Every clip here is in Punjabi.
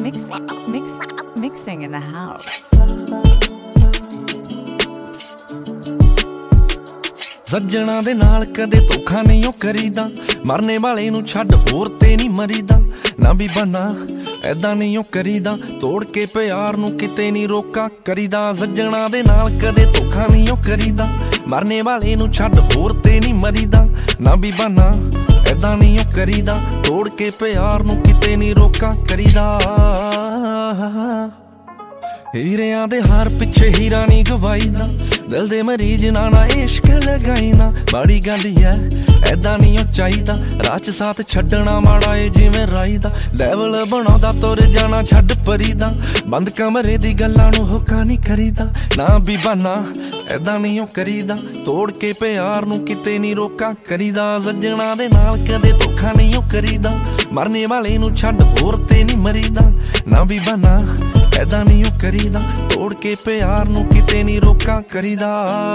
Mixing in the house. ਸੱਜਣਾ ਦੇ ਨਾਲ ਕਦੇ ਧੋਖਾ ਨਹੀਂ ਓ ਕਰੀਦਾ, ਮਰਨੇ ਵਾਲੇ ਨੂੰ ਛੱਡ ਹੋਰ ਤੇ ਨਹੀਂ ਮਰੀਦਾ। ਨਾ ਵੀ ਬਣਾ ਐਦਾਂ ਨਹੀਂ ਓ ਕਰੀਦਾ, ਤੋੜ ਕੇ ਪਿਆਰ ਨੂੰ ਕਿਤੇ ਨਹੀਂ ਰੋਕਾ ਕਰੀਦਾ। ਸੱਜਣਾ ਦੇ ਨਾਲ ਕਦੇ ਧੋਖਾ ਨਹੀਂ ਓ ਕਰੀਦਾ, ਮਰਨੇ ਵਾਲੇ ਨੂੰ ਛੱਡ ਹੋਰ ਤੇ ਨਹੀਂ ਮਰੀਦਾ। ਨਾ ਵੀ ਬਣਾ ਐਦਾਂ ਨਹੀਂ ਓ ਕਰੀਦਾ, ਤੋੜ ਕੇ ਪਿਆਰ ਨੂੰ ਕਿਤੇ ਨਹੀਂ ਰੋਕਾ ਕਰੀਦਾ। ਹੀਰਿਆਂ ਦੇ ਹਾਰ ਪਿੱਛੇ ਹੀਰਾ ਨਹੀਂ ਗਵਾਈਦਾ, ਦਿਲ ਦੇ ਮਰੀਜ਼ ਨਾ ਇਸ਼ਕ ਲਗਾਈ ਨਾ। ਮਾੜੀ ਗੱਲ ਐ ਐਦਾਂ ਨਹੀਂ ਓ ਚਾਹੀਦਾ, ਰਾਹ 'ਚ ਸਾਥ ਛੱਡਣਾ ਮਾੜਾ ਏ ਜਿਵੇਂ ਰਾਈ ਦਾ। ਲੈਵਲ ਬਣਾਉਂਦਾ ਤੁਰ ਜਾਣਾ ਛੱਡ ਪਰੀਦਾ, ਬੰਦ ਕਮਰੇ ਦੀ ਗੱਲਾਂ ਨੂੰ ਹੋਕਾ ਨਹੀਂ ਕਰੀਦਾ। ਨਾ ਵੀ ਬਹਾਨਾ ਐਦਾਂ ਨਹੀਂ ਓ ਕਰੀਦਾ, ਤੋੜ ਕੇ ਪਿਆਰ ਨੂੰ ਕਿਤੇ ਨਹੀਂ ਰੋਕਾ ਕਰੀਦਾ। ਸੱਜਣਾ ਦੇ ਨਾਲ ਕਦੇ ਧੋਖਾ ਨਹੀਂ ਓ ਕਰੀਦਾ, ਮਰਨੇ ਵਾਲੇ ਨੂੰ ਛੱਡ ਹੋਰ ਤੇ ਨਹੀਂ ਮਰੀਦਾ। ਨਾ ਵੀ ਬਹਾਨਾ ਐਦਾਂ ਨਹੀਂ ਓ ਕਰੀਦਾ, ਤੋੜ ਕੇ ਪਿਆਰ ਨੂੰ ਕਿਤੇ ਨਹੀਂ ਰੋਕਾ ਕਰੀਦਾ।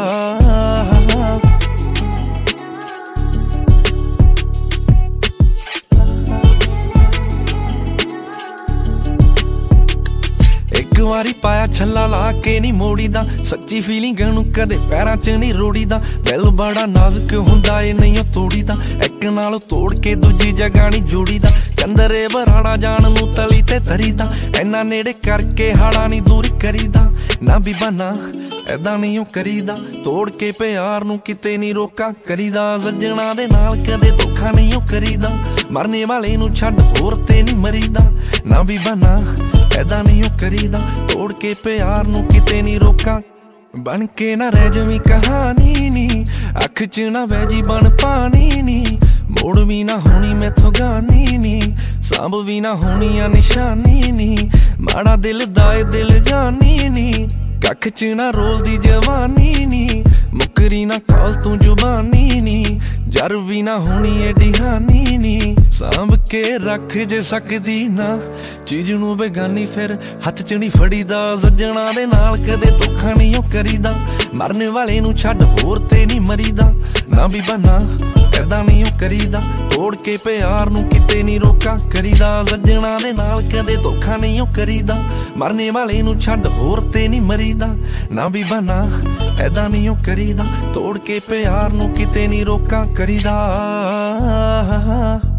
ਇੱਕ ਵਾਰੀ ਪਾਇਆ ਛੱਲਾ ਲਾ ਕੇ ਨਹੀਂ ਮੋੜੀਦਾ, ਸੱਚੀ ਫੀਲਿੰਗ ਨੂੰ ਕਦੇ ਪੈਰਾਂ 'ਚ ਨਹੀਂ ਰੋੜੀਦਾ। ਦਿਲ ਬੜਾ ਨਾਜ਼ੁਕ ਹੁੰਦਾ ਏ ਨਹੀਂ ਓ ਤੋੜੀਦਾ, ਇੱਕ ਨਾਲ ਤੋੜ ਕੇ ਦੂਜੀ ਜਗ੍ਹਾ ਨਹੀਂ ਜੋੜੀਦਾ। ਚੰਦਰੇ ਬਰਾੜਾ ਜਾਣ ਨੂੰ ਤਲੀ ਤੇ ਧਰੀਦਾ, ਇੰਨਾ ਨੇੜੇ ਕਰਕੇ ਹਾੜਾ ਨਹੀਂ ਦੂਰ ਕਰੀਦਾ। ਨਾ ਵੀ ਬਹਾਨਾ ਐਦਾਂ ਨਹੀਂ ਓ ਕਰੀਦਾ, ਤੋੜ ਕੇ ਪਿਆਰ ਨੂੰ ਕਿਤੇ ਨਹੀਂ ਰੋਕਾ ਕਰੀਦਾ। ਸੱਜਣਾ ਦੇ ਨਾਲ ਕਦੇ ਧੋਖਾ ਨਹੀਂ ਓ ਕਰੀਦਾ, ਮਰਨੇ ਵਾਲੇ ਨੂੰ ਛੱਡ ਹੋਰ ਤੇ ਨਹੀਂ ਮਰੀਦਾ। ਨਾ ਵੀ ਬਹਾਨਾ ਐਦਾਂ ਨਹੀਂ ਓ ਕਰੀਦਾ, ਤੋੜ ਕੇ ਪਿਆਰ ਨੂੰ ਕਿਤੇ ਨਹੀਂ ਰੋਕਾ। ਬਣ ਕੇ ਨਾ ਰਹਿ ਜਵੀਂ ਕਹਾਣੀ ਨੀ, ਅੱਖ 'ਚ ਨਾ ਵੈਜੀ ਬਣ ਪਾਣੀ ਨੀ। ਮੋੜ ਵੀ ਨਾ ਹੋਣੀ ਮੈਥੋਂ ਗਾਣੀ ਨੀ, ਸਾਂਭ ਵੀ ਨਾ ਹੋਣੀ ਆ ਨਿਸ਼ਾਨੀ ਨੀ। ਮਾੜਾ ਦਿਲ ਦਾ ਏ ਦਿਲ ਜਾਨੀ ਨੀ, ਕੱਖ 'ਚ ਨਾ ਰੋਲਦੀ ਜਵਾਨੀ ਨੀ। ਮੁਕਰੀ ਨਾ ਕਾਲ ਤੂੰ ਜ਼ੁਬਾਨੀ ਨੀ, ਜਰ ਵੀ ਨਾ ਹੋਣੀ ਏਡੀ ਹਾਨੀ ਨੀ। ਸਾਂਭ ਕੇ ਰੱਖ ਜੇ ਸਕਦੀ ਨਾ ਚੀਜ਼ ਨੂੰ ਬੇਗਾਨੀ, ਫਿਰ ਹੱਥ 'ਚ ਨਹੀਂ ਫੜੀਦਾ। ਸੱਜਣਾ ਦੇ ਨਾਲ ਕਦੇ ਧੋਖਾ ਨਹੀਂ ਓ ਕਰੀਦਾ, ਮਰਨੇ ਵਾਲੇ ਨੂੰ ਛੱਡ ਹੋਰ ਤੇ ਨਹੀਂ ਮਰੀਦਾ। ਨਾ ਵੀ ਬਹਾਨਾ ਐਦਾਂ ਨਹੀਂ ਓ ਕਰੀਦਾ, ਤੋੜ ਕੇ ਪਿਆਰ ਨੂੰ ਕਿਤੇ ਨਹੀਂ ਰੋਕਾ ਕਰੀਦਾ। ਸੱਜਣਾ ਦੇ ਨਾਲ ਕਦੇ ਧੋਖਾ ਨਹੀਂ ਓ ਕਰੀਦਾ, ਮਰਨੇ ਵਾਲੇ ਨੂੰ ਛੱਡ ਹੋਰ ਤੇ ਨਹੀਂ ਮਰੀਦਾ। ਨਾ ਵੀ ਬਹਾਨਾ ਐਦਾਂ ਨਹੀਂ ਓ ਕਰੀਦਾ, ਤੋੜ ਕੇ ਪਿਆਰ ਨੂੰ ਕਿਤੇ ਨਹੀਂ ਰੋਕਾ ਕਰੀਦਾ।